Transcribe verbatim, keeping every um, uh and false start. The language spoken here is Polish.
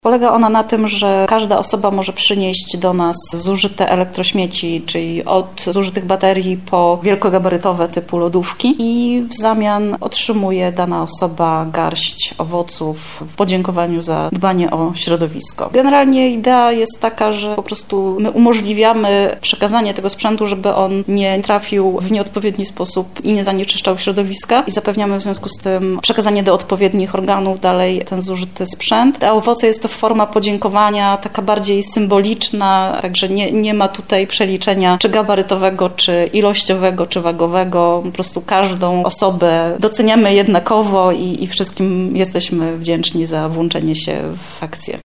Polega ona na tym, że każda osoba może przynieść do nas zużyte elektrośmieci, czyli od zużytych baterii po wielkogabarytowe typu lodówki i w zamian otrzymuje dana osoba garść owoców w podziękowaniu za dbanie o środowisko. Generalnie idea jest taka, że po prostu my umożliwiamy przekazanie tego sprzętu, żeby on nie trafił w nieodpowiedni sposób i nie zanieczyszczał środowiska i zapewniamy w związku z tym przekazanie do odpowiednich organów dalej ten zużyty sprzęt. Te owoce jest to forma podziękowania, taka bardziej symboliczna, także nie, nie ma tutaj przeliczenia czy gabarytowego, czy ilościowego, czy wagowego. Po prostu każdą osobę doceniamy jednakowo i, i wszystkim jesteśmy wdzięczni za włączenie się w akcję.